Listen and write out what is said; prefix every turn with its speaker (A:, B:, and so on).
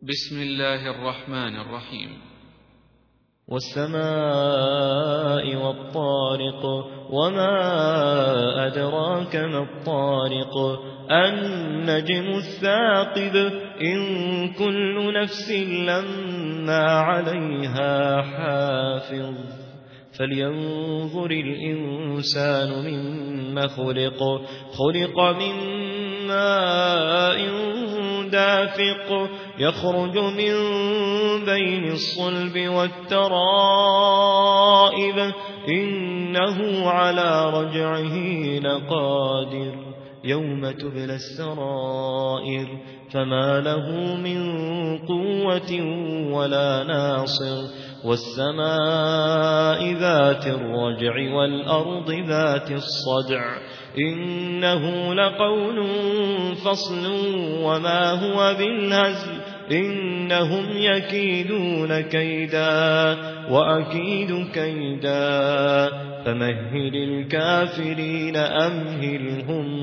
A: بسم الله الرحمن الرحيم.
B: والسماء والطارق وما أدراك ما الطارق النجم الثاقب إن كل نفس لما عليها حافظ فلينظر الإنسان مما خلق من ماء دافق يخرج من بين الصلب والترائب إنه على رجعه لقادر يوم تبلى السرائر فما له من قوة ولا ناصر والسماء ذات الرجع والأرض ذات الصدع إنه لقول فصل وما هو بالهزل إنهم يكيدون كيدا وأكيد كيدا فمهل الكافرين أمهلهم